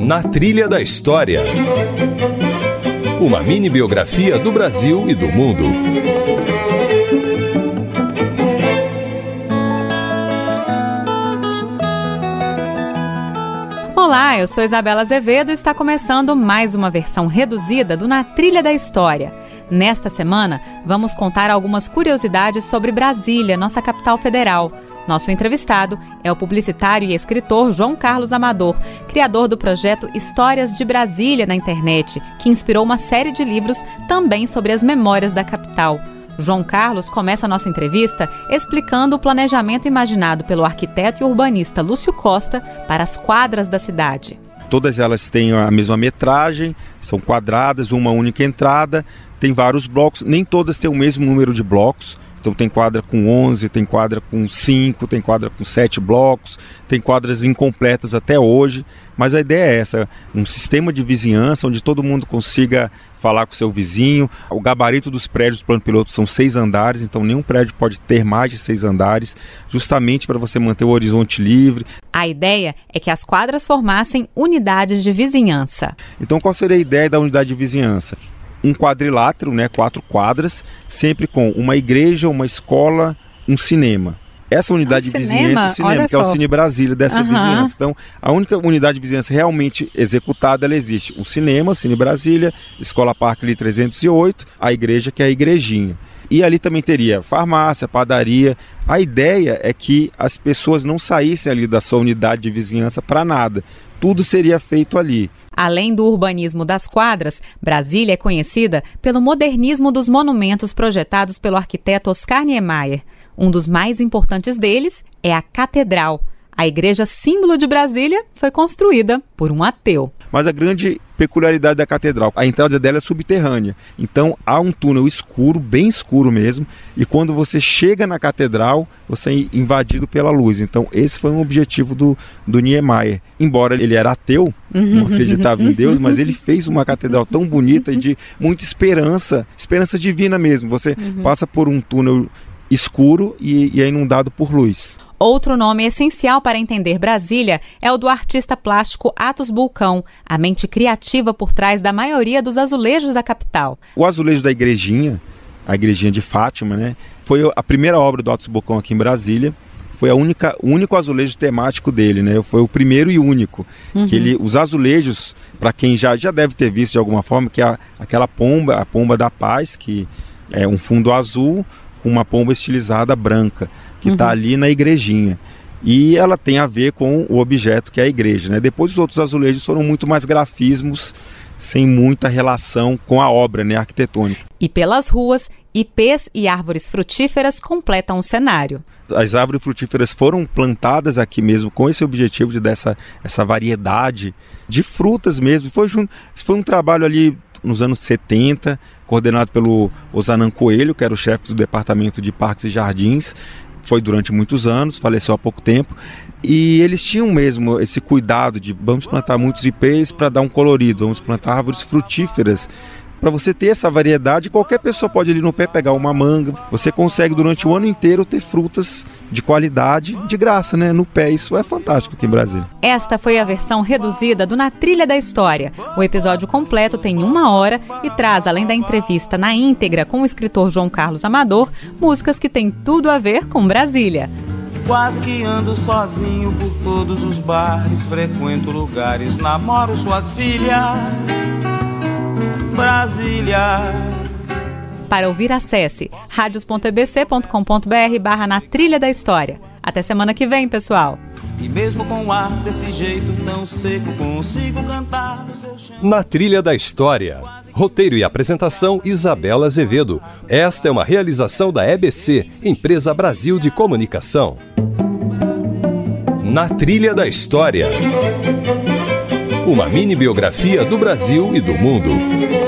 Na Trilha da História. Uma mini biografia do Brasil e do mundo. Olá, eu sou Isabela Azevedo e está começando mais uma versão reduzida do Na Trilha da História. Nesta semana, vamos contar algumas curiosidades sobre Brasília, nossa capital federal. Nosso entrevistado é o publicitário e escritor João Carlos Amador, criador do projeto Histórias de Brasília na internet, que inspirou uma série de livros também sobre as memórias da capital. João Carlos começa a nossa entrevista explicando o planejamento imaginado pelo arquiteto e urbanista Lúcio Costa para as quadras da cidade. Todas elas têm a mesma metragem, são quadradas, uma única entrada, tem vários blocos, nem todas têm o mesmo número de blocos. Então tem quadra com 11, tem quadra com 5, tem quadra com 7 blocos, tem quadras incompletas até hoje, mas a ideia é essa, um sistema de vizinhança onde todo mundo consiga falar com o seu vizinho. O gabarito dos prédios do plano piloto são 6 andares, então nenhum prédio pode ter mais de 6 andares, justamente para você manter o horizonte livre. A ideia é que as quadras formassem unidades de vizinhança. Então qual seria a ideia da unidade de vizinhança? Um quadrilátero, 4 quadras, sempre com uma igreja, uma escola, um cinema. Essa unidade de vizinhança, o cinema, que é o Cine Brasília dessa vizinhança. Então, a única unidade de vizinhança realmente executada, ela existe. O cinema, o Cine Brasília, Escola Parque ali 308, a igreja, que é a igrejinha. E ali também teria farmácia, padaria. A ideia é que as pessoas não saíssem ali da sua unidade de vizinhança para nada. Tudo seria feito ali. Além do urbanismo das quadras, Brasília é conhecida pelo modernismo dos monumentos projetados pelo arquiteto Oscar Niemeyer. Um dos mais importantes deles é a Catedral. A igreja símbolo de Brasília foi construída por um ateu. Mas a grande peculiaridade da catedral, a entrada dela é subterrânea. Então há um túnel escuro, bem escuro mesmo, e quando você chega na catedral, você é invadido pela luz. Então esse foi um objetivo do Niemeyer. Embora ele era ateu, não acreditava em Deus, mas ele fez uma catedral tão bonita e de muita esperança divina mesmo. Você passa por um túnel escuro e é inundado por luz. Outro nome essencial para entender Brasília é o do artista plástico Atos Bulcão, a mente criativa por trás da maioria dos azulejos da capital. O azulejo da igrejinha, a igrejinha de Fátima, foi a primeira obra do Atos Bulcão aqui em Brasília. Foi o único azulejo temático dele, Foi o primeiro e único. Que os azulejos, para quem já deve ter visto de alguma forma, que é aquela pomba, a pomba da paz, que é um fundo azul com uma pomba estilizada branca, que está ali na igrejinha. E ela tem a ver com o objeto que é a igreja, Depois os outros azulejos foram muito mais grafismos, sem muita relação com a obra, arquitetônica. E pelas ruas, ipês e árvores frutíferas completam o cenário. As árvores frutíferas foram plantadas aqui mesmo com esse objetivo de dar essa variedade de frutas mesmo. Foi um trabalho ali nos anos 70, coordenado pelo Osanan Coelho, que era o chefe do Departamento de Parques e Jardins. Foi durante muitos anos, faleceu há pouco tempo. E eles tinham mesmo esse cuidado de vamos plantar muitos ipês para dar um colorido, vamos plantar árvores frutíferas. Para você ter essa variedade, qualquer pessoa pode ir no pé pegar uma manga. Você consegue durante o ano inteiro ter frutas de qualidade, de graça, no pé. Isso é fantástico aqui em Brasília. Esta foi a versão reduzida do Na Trilha da História. O episódio completo tem 1 hora e traz, além da entrevista na íntegra com o escritor João Carlos Amador, músicas que têm tudo a ver com Brasília. Quase que ando sozinho por todos os bares, frequento lugares, namoro suas filhas. Brasília. Para ouvir, acesse radios.ebc.com.br/Na Trilha da História. Até semana que vem, pessoal. E mesmo com o ar desse jeito tão seco, consigo cantar no seu chão. Na Trilha da História. Roteiro e apresentação, Isabela Azevedo. Esta é uma realização da EBC, Empresa Brasil de Comunicação. Na Trilha da História. Uma mini biografia do Brasil e do mundo.